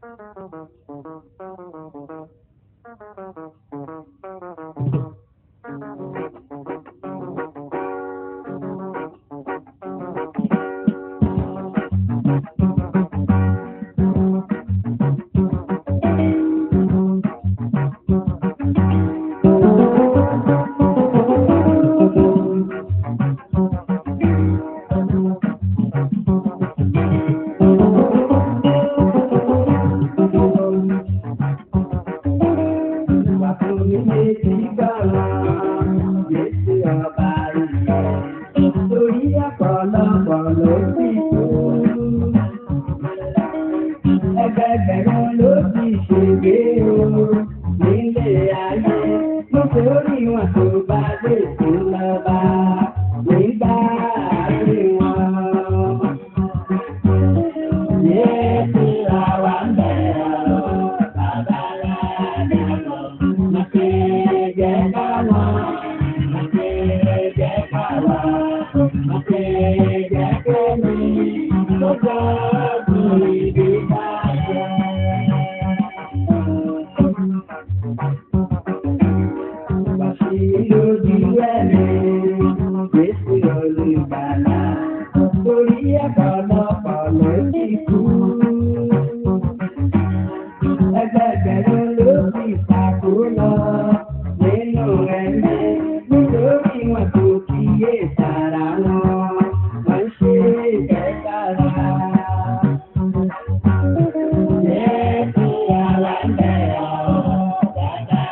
Ẹgbẹ̀gbẹ̀rún ló ti ṣègbè o nílé ayé nítorí wọn tó bá dé sí lọ́ba nígbà ayé wọn. Yéésì àwa ń bẹ̀rẹ̀ o bàbá rà dàgbọ̀ màkèjẹ́ káwọn màkèjẹ́ káwọn màkèjẹ́ kémi tó gbọ́ ìdí bàjẹ́. Lójú ẹ̀mí, Jésù olùgbàlà, torí ọ̀pọ̀lọpọ̀ ló ti kú. Ẹgbẹ̀gbẹ̀rún ló ti sàkó lọ nínú ẹ̀mí, nítorí wọn kò kíyè sára wọn, wọ́n ṣe ìkẹ́sára. Jésù àwa ń bẹ̀rẹ̀ ọ́, dáadáa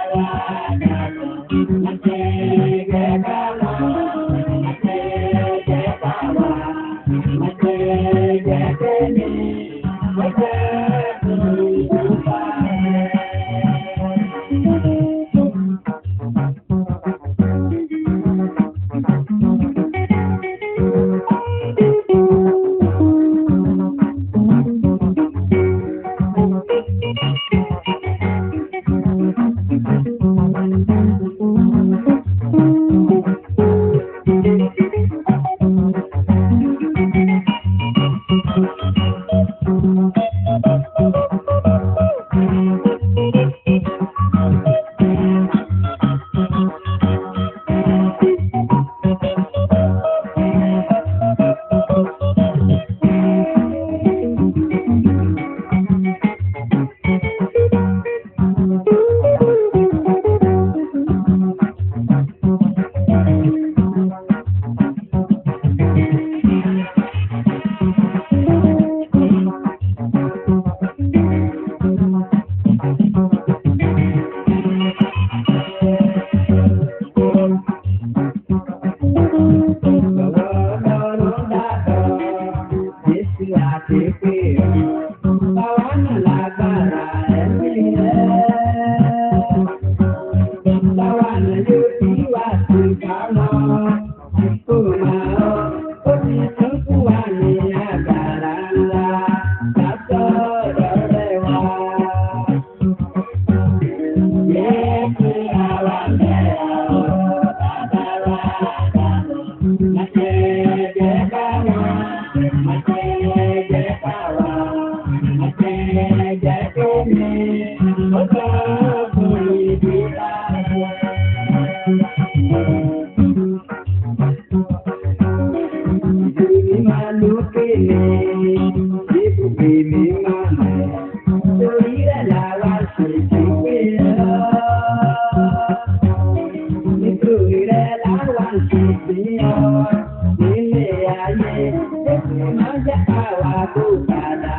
Nílé ayé, Jésù máa jẹ́ àwa tó padà.